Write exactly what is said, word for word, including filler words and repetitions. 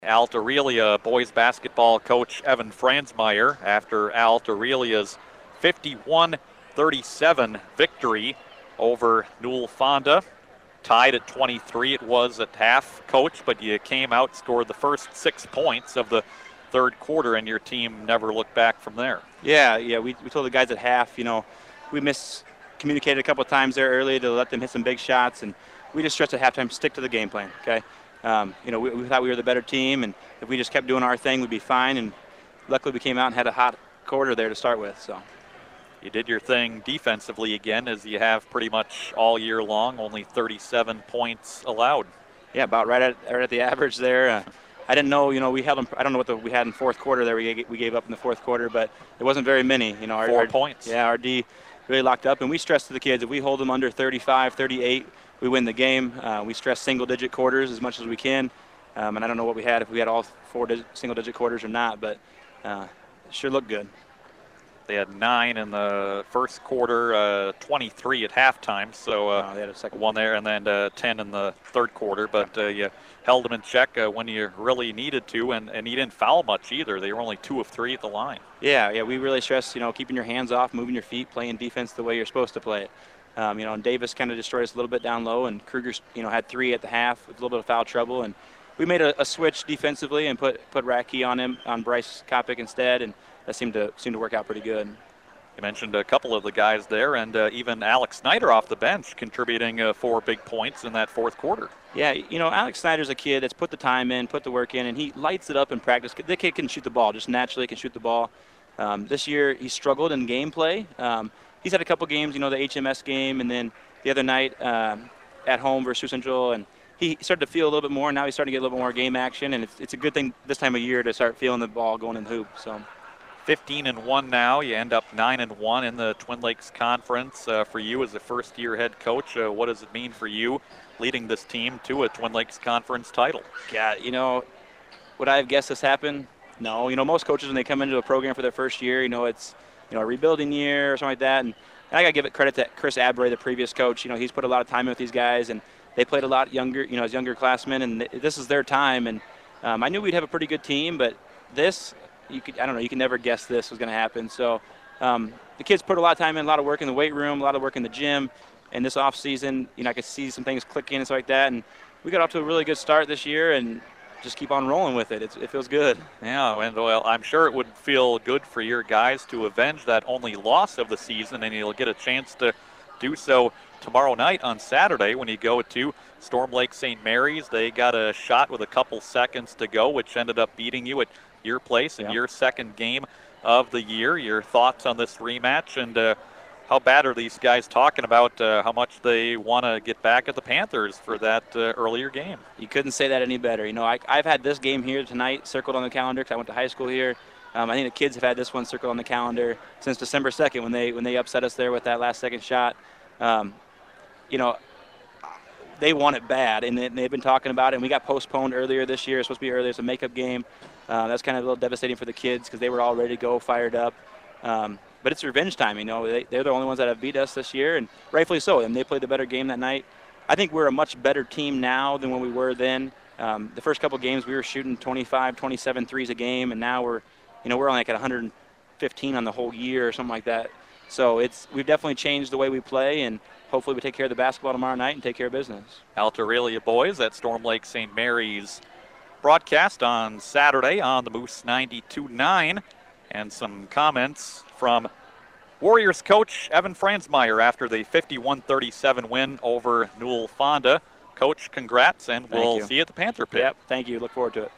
Alt Aurelia boys basketball coach Evan Franzmeyer after Alt Aurelia's fifty-one thirty-seven victory over Newell Fonda. Tied at twenty-three it was at half, coach, but you came out, scored the first six points of the third quarter, and your team never looked back from there. Yeah, yeah, we, we told the guys at half, you know, we miscommunicated a couple of times there early to let them hit some big shots, and we just stressed at halftime, stick to the game plan, okay? Um, you know, we, we thought we were the better team, and if we just kept doing our thing, we'd be fine, and luckily we came out and had a hot quarter there to start with, so. You did your thing defensively again, as you have pretty much all year long, only thirty-seven points allowed. Yeah, about right at, right at the average there. Uh, I didn't know, you know, we held them, I don't know what the, we had in fourth quarter there, we, we gave up in the fourth quarter, but it wasn't very many. You know, our, Four our, points. Yeah, our D really locked up, and we stressed to the kids, if we hold them under thirty-five, thirty-eight, we win the game. Uh, we stress single-digit quarters as much as we can, um, and I don't know what we had, if we had all four single-digit quarters or not, but uh, it sure looked good. They had nine in the first quarter, uh, twenty-three at halftime, so uh, oh, they had a second one there, and then uh, ten in the third quarter. But uh, you held them in check uh, when you really needed to, and, and you didn't foul much either. They were only two of three at the line. Yeah, yeah, we really stressed, you know, keeping your hands off, moving your feet, playing defense the way you're supposed to play it. Um, you know, and Davis kind of destroyed us a little bit down low, and Kruger, you know, had three at the half with a little bit of foul trouble, and we made a, a switch defensively and put put Racky on him, on Bryce Kopic instead, and that seemed to seemed to work out pretty good. You mentioned a couple of the guys there, and uh, even Alex Snyder off the bench contributing uh, four big points in that fourth quarter. Yeah, you know, Alex Snyder's a kid that's put the time in, put the work in, and he lights it up in practice. The kid can shoot the ball, just naturally can shoot the ball. Um, this year he struggled in gameplay. Um, he's had a couple games, you know, the H M S game, and then the other night um, at home versus Sioux Central, and he started to feel a little bit more. And now he's starting to get a little bit more game action, and it's, it's a good thing this time of year to start feeling the ball going in the hoop. So. fifteen and one now. You end up nine and one in the Twin Lakes Conference. Uh, for you as a first-year head coach, uh, what does it mean for you leading this team to a Twin Lakes Conference title? Yeah, you know, would I have guessed this happened? No. You know, most coaches when they come into a program for their first year, you know, it's you know a rebuilding year or something like that. And, and I got to give it credit to Chris Abray, the previous coach. You know, he's put a lot of time in with these guys, and they played a lot younger, you know, as younger classmen, and th- this is their time. And um, I knew we'd have a pretty good team, but this. You could, I don't know, you can never guess this was going to happen. So um, the kids put a lot of time in, a lot of work in the weight room, a lot of work in the gym. And this off season, you know, I could see some things clicking and stuff like that. And we got off to a really good start this year and just keep on rolling with it. It's, it feels good. Yeah, and well, I'm sure it would feel good for your guys to avenge that only loss of the season, and you'll get a chance to do so tomorrow night on Saturday when you go to Storm Lake Saint Mary's. They got a shot with a couple seconds to go, which ended up beating you at your place in yeah. your second game of the year. Your thoughts on this rematch, and uh, how bad are these guys talking about uh, how much they want to get back at the Panthers for that uh, earlier game? You couldn't say that any better. You know, I, I've had this game here tonight circled on the calendar because I went to high school here. Um, I think the kids have had this one circled on the calendar since December second when they when they upset us there with that last second shot. Um, you know, they want it bad, and they've been talking about it, and we got postponed earlier this year. It's supposed to be earlier. It's a makeup game. Uh, that's kind of a little devastating for the kids because they were all ready to go, fired up. Um, but it's revenge time, you know. They, they're the only ones that have beat us this year, and rightfully so. And they played the better game that night. I think we're a much better team now than when we were then. Um, the first couple games we were shooting twenty-five, twenty-seven threes a game, and now we're, you know, we're only like at one hundred fifteen on the whole year or something like that. So it's we've definitely changed the way we play, and hopefully we take care of the basketball tomorrow night and take care of business. Alt Aurelia boys at Storm Lake Saint Mary's broadcast on Saturday on the Moose ninety-two nine, and some comments from Warriors coach Evan Franzmeyer after the fifty-one thirty-seven win over Newell Fonda. Coach, congrats, and Thank we'll you. see you at the Panther Pit. Yep, thank you. Look forward to it.